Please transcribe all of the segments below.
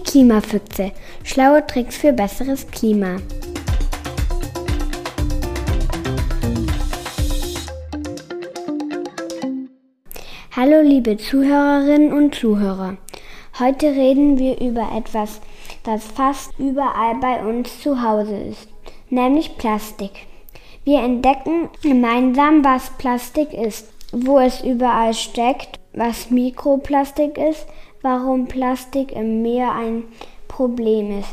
Klimafüchse. Schlaue Tricks für besseres Klima. Hallo liebe Zuhörerinnen und Zuhörer. Heute reden wir über etwas, das fast überall bei uns zu Hause ist, nämlich Plastik. Wir entdecken gemeinsam, was Plastik ist, wo es überall steckt, was Mikroplastik ist, warum Plastik im Meer ein Problem ist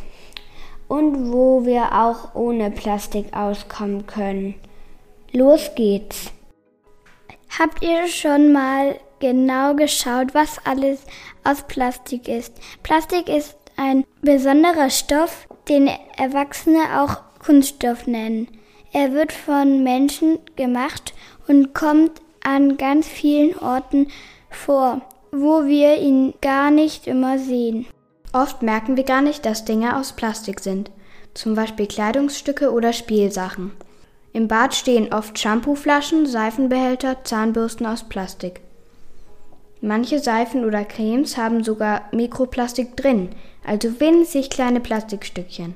und wo wir auch ohne Plastik auskommen können. Los geht's! Habt ihr schon mal genau geschaut, was alles aus Plastik ist? Plastik ist ein besonderer Stoff, den Erwachsene auch Kunststoff nennen. Er wird von Menschen gemacht und kommt an ganz vielen Orten vor, wo wir ihn gar nicht immer sehen. Oft merken wir gar nicht, dass Dinge aus Plastik sind, zum Beispiel Kleidungsstücke oder Spielsachen. Im Bad stehen oft Shampooflaschen, Seifenbehälter, Zahnbürsten aus Plastik. Manche Seifen oder Cremes haben sogar Mikroplastik drin, also winzig kleine Plastikstückchen.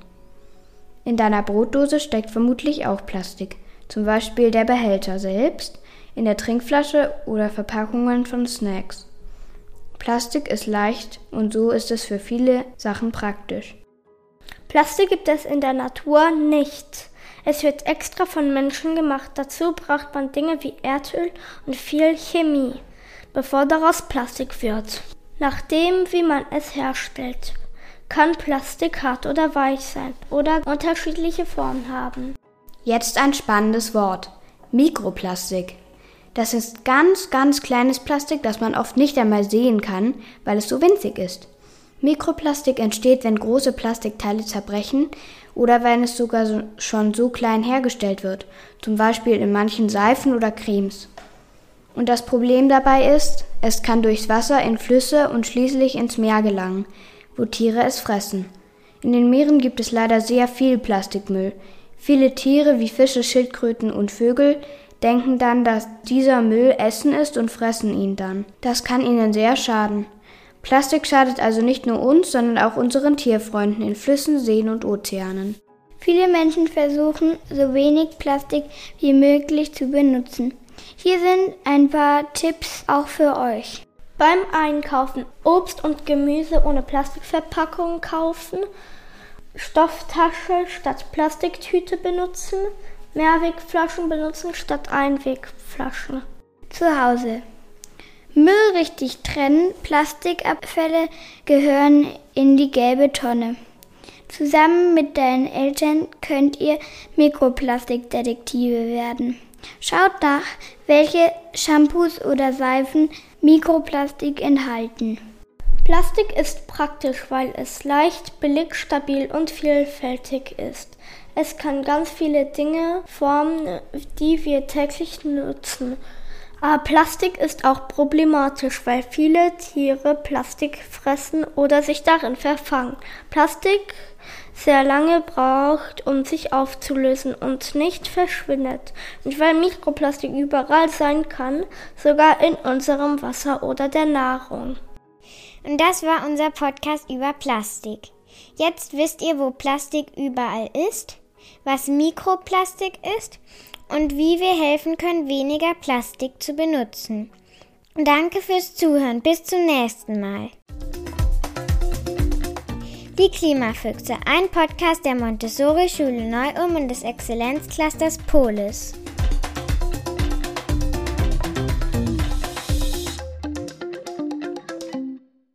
In deiner Brotdose steckt vermutlich auch Plastik, zum Beispiel der Behälter selbst, in der Trinkflasche oder Verpackungen von Snacks. Plastik ist leicht und so ist es für viele Sachen praktisch. Plastik gibt es in der Natur nicht. Es wird extra von Menschen gemacht. Dazu braucht man Dinge wie Erdöl und viel Chemie, bevor daraus Plastik wird. Nachdem, wie man es herstellt, kann Plastik hart oder weich sein oder unterschiedliche Formen haben. Jetzt ein spannendes Wort: Mikroplastik. Das ist ganz kleines Plastik, das man oft nicht einmal sehen kann, weil es so winzig ist. Mikroplastik entsteht, wenn große Plastikteile zerbrechen oder wenn es sogar schon so klein hergestellt wird, zum Beispiel in manchen Seifen oder Cremes. Und das Problem dabei ist, es kann durchs Wasser in Flüsse und schließlich ins Meer gelangen, wo Tiere es fressen. In den Meeren gibt es leider sehr viel Plastikmüll. Viele Tiere wie Fische, Schildkröten und Vögel denken dann, dass dieser Müll Essen ist und fressen ihn dann. Das kann ihnen sehr schaden. Plastik schadet also nicht nur uns, sondern auch unseren Tierfreunden in Flüssen, Seen und Ozeanen. Viele Menschen versuchen, so wenig Plastik wie möglich zu benutzen. Hier sind ein paar Tipps auch für euch. Beim Einkaufen Obst und Gemüse ohne Plastikverpackung kaufen, Stofftasche statt Plastiktüte benutzen, Mehrwegflaschen benutzen statt Einwegflaschen. Zu Hause. Müll richtig trennen. Plastikabfälle gehören in die gelbe Tonne. Zusammen mit deinen Eltern könnt ihr Mikroplastikdetektive werden. Schaut nach, welche Shampoos oder Seifen Mikroplastik enthalten. Plastik ist praktisch, weil es leicht, billig, stabil und vielfältig ist. Es kann ganz viele Dinge formen, die wir täglich nutzen. Aber Plastik ist auch problematisch, weil viele Tiere Plastik fressen oder sich darin verfangen. Plastik sehr lange braucht, um sich aufzulösen und nicht verschwindet. Und weil Mikroplastik überall sein kann, sogar in unserem Wasser oder der Nahrung. Und das war unser Podcast über Plastik. Jetzt wisst ihr, wo Plastik überall ist, was Mikroplastik ist und wie wir helfen können, weniger Plastik zu benutzen. Danke fürs Zuhören. Bis zum nächsten Mal. Die Klimafüchse, ein Podcast der Montessori-Schule Neu-Ulm und des Exzellenzclusters Polis.